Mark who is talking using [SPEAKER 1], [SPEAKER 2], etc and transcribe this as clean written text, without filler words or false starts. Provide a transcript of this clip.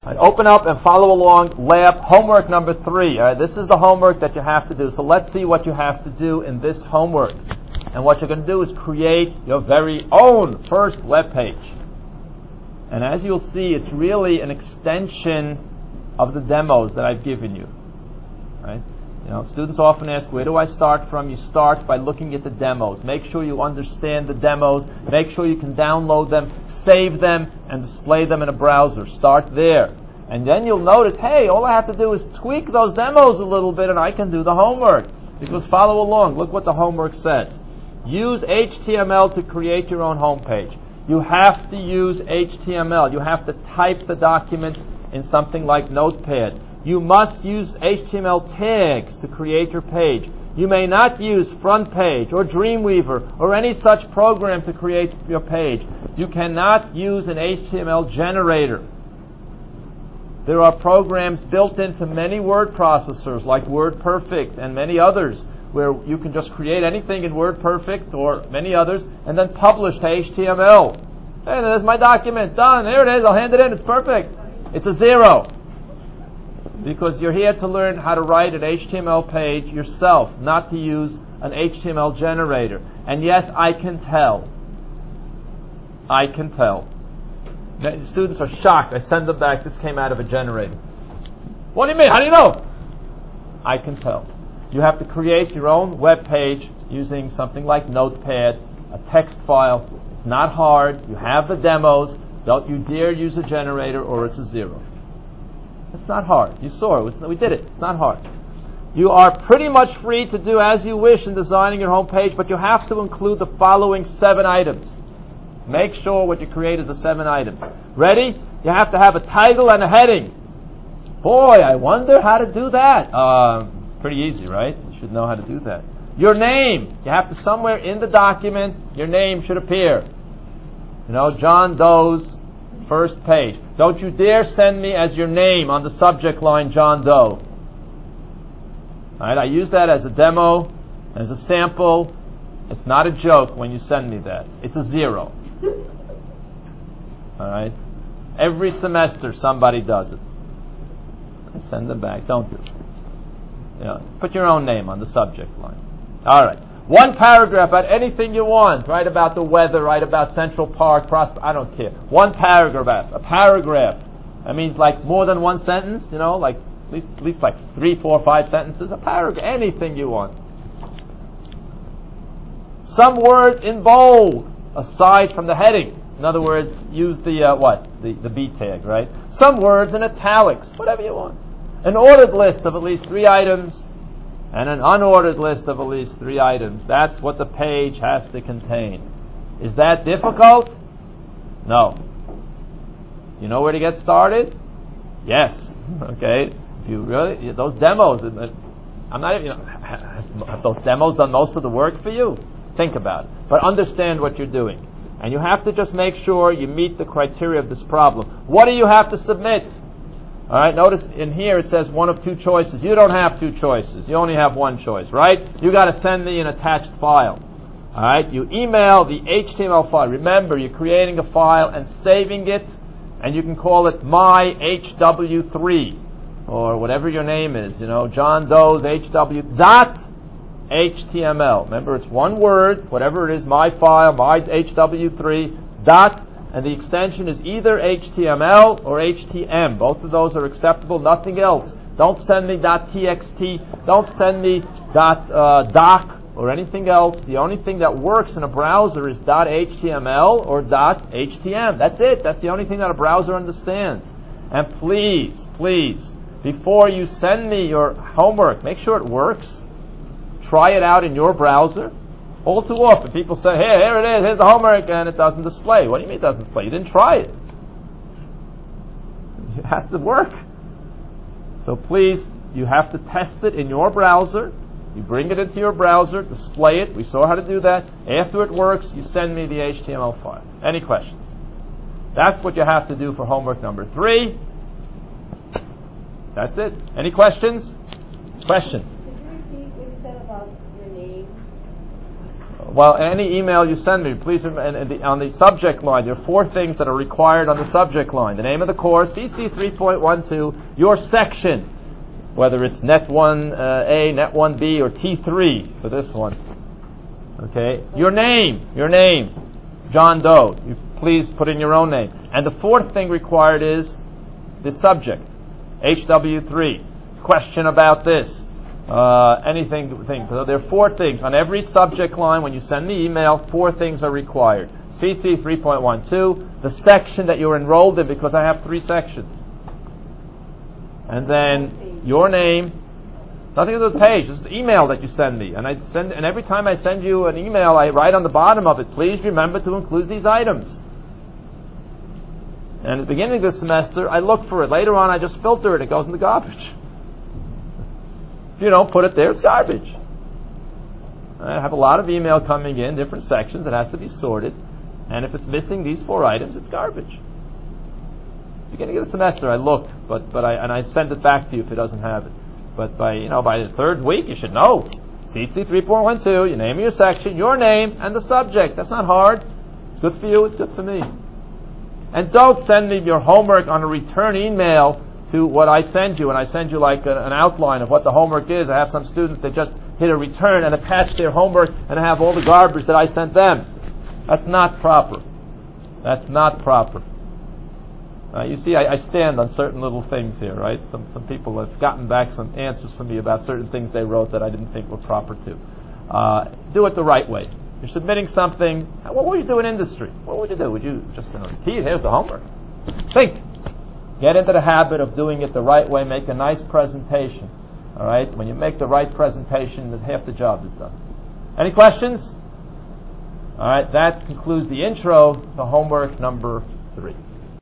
[SPEAKER 1] Right, open up and follow along lab homework number 3. All right, this is the homework that you have to do. So let's see what you have to do in this homework. And what you're going to do is create your very own first web page. And as you'll see, it's really an extension of the demos that I've given you. Right? You know, students often ask, where do I start from? You start by looking at the demos. Make sure you understand the demos. Make sure you can download them, save them, and display them in a browser. Start there. And then you'll notice, hey, all I have to do is tweak those demos a little bit and I can do the homework. Because follow along. Look what the homework says. Use HTML to create your own homepage. You have to use HTML. You have to type the document in something like Notepad. You must use HTML tags to create your page. You may not use FrontPage or Dreamweaver or any such program to create your page. You cannot use an HTML generator. There are programs built into many word processors like WordPerfect and many others where you can just create anything in WordPerfect or many others and then publish to HTML. Hey, there's my document. Done. Here it is. I'll hand it in. It's perfect. It's a 0. Because you're here to learn how to write an HTML page yourself, not to use an HTML generator. And yes, I can tell. I can tell. The students are shocked. I send them back. This came out of a generator. What do you mean? How do you know? I can tell. You have to create your own web page using something like Notepad, a text file. It's not hard. You have the demos. Don't you dare use a generator or it's a 0. It's not hard. You saw it. We did it. It's not hard. You are pretty much free to do as you wish in designing your home page, but you have to include the following 7 items. Make sure what you create is the 7 items. Ready? You have to have a title and a heading. Boy, I wonder how to do that. Pretty easy, right? You should know how to do that. Your name. You have to, somewhere in the document, your name should appear. You know, John Doe's first page. Don't you dare send me as your name on the subject line, John Doe. All right, I use that as a demo, as a sample. It's not a joke when you send me that. It's a 0. All right? Every semester somebody does it. I send them back. Don't do it. You know, put your own name on the subject line. All right. 1 paragraph about anything you want. Write about the weather. Write about Central Park. I don't care. 1 paragraph. A paragraph. That means like more than 1 sentence. You know, like at least like 3, 4, 5 sentences. A paragraph. Anything you want. Some words in bold aside from the heading. In other words, use the B tag, right? Some words in italics. Whatever you want. An ordered list of at least 3 items. And an unordered list of at least 3 items. That's what the page has to contain. Is that difficult? No. You know where to get started? Yes. Okay. If you really, those demos, I'm not, you know, have those demos done most of the work for you? Think about it. But understand what you're doing. And you have to just make sure you meet the criteria of this problem. What do you have to submit? All right, notice in here it says 1 of 2 choices. You don't have 2 choices. You only have 1 choice, right? You got to send me an attached file. All right, you email the HTML file. Remember, you're creating a file and saving it, and you can call it my HW3 or whatever your name is. You know, John Doe's HW.html. Remember, it's 1 word, whatever it is, my file, my HW3 dot. And the extension is either HTML or HTM. Both of those are acceptable, nothing else. Don't send me .txt, don't send me .doc or anything else. The only thing that works in a browser is .html or .htm. That's it. That's the only thing that a browser understands. And please, before you send me your homework, make sure it works. Try it out in your browser. All too often, people say, hey, here it is, here's the homework, and it doesn't display. What do you mean it doesn't display? You didn't try it. It has to work. So please, you have to test it in your browser. You bring it into your browser, display it. We saw how to do that. After it works, you send me the HTML file. Any questions? That's what you have to do for homework number 3. That's it. Any questions? Question?
[SPEAKER 2] Could you repeat what you said about your name?
[SPEAKER 1] Well, any email you send me, please, on the subject line, there are 4 things that are required on the subject line. The name of the course, CC 3.12, your section, whether it's Net 1A, Net 1B, or T3 for this one. Okay? Your name, John Doe. You please put in your own name. And the 4th thing required is the subject, HW3. Question about this. Anything. So there are 4 things. On every subject line, when you send me email, 4 things are required. CC 3.12, the section that you're enrolled in, because I have 3 sections. And then your name, nothing to do with the page, just the email that you send me. And every time I send you an email, I write on the bottom of it, please remember to include these items. And at the beginning of the semester, I look for it. Later on, I just filter it. It goes in the garbage. If you don't put it there, it's garbage. I have a lot of email coming in, different sections. It has to be sorted. And if it's missing these 4 items, it's garbage. Beginning of the semester, I look, but I send it back to you if it doesn't have it. But by the 3rd week, you should know. CC 3.12, your name of your section, your name, and the subject. That's not hard. It's good for you. It's good for me. And don't send me your homework on a return email to what I send you. And I send you like an outline of what the homework is. I have some students that just hit a return and attach their homework and have all the garbage that I sent them. That's not proper. That's not proper. You see, I stand on certain little things here, right? Some people have gotten back some answers from me about certain things they wrote that I didn't think were proper to. Do it the right way. You're submitting something. What would you do in industry? What would you do? Would you just repeat, here's the homework? Think. Get into the habit of doing it the right way. Make a nice presentation. All right? When you make the right presentation, then half the job is done. Any questions? All right, that concludes the intro to homework number 3.